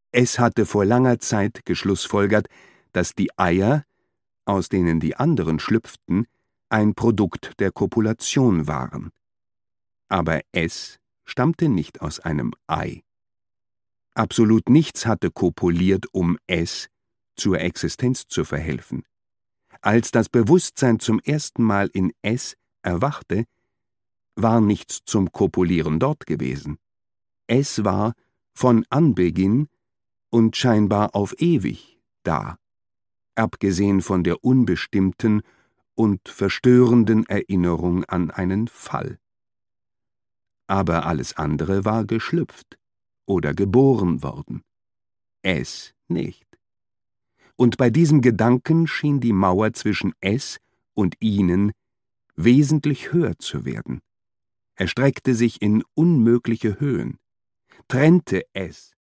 Es hatte vor langer Zeit geschlussfolgert, dass die Eier, aus denen die anderen schlüpften, ein Produkt der Kopulation waren. Aber es stammte nicht aus einem Ei. Absolut nichts hatte kopuliert, um es zur Existenz zu verhelfen. Als das Bewusstsein zum ersten Mal in es erwachte, war nichts zum Kopulieren dort gewesen. Es war von Anbeginn und scheinbar auf ewig da, abgesehen von der unbestimmten und verstörenden Erinnerung an einen Fall. Aber alles andere war geschlüpft oder geboren worden. Es nicht. Und bei diesem Gedanken schien die Mauer zwischen es und ihnen wesentlich höher zu werden, erstreckte sich in unmögliche Höhen, trennte es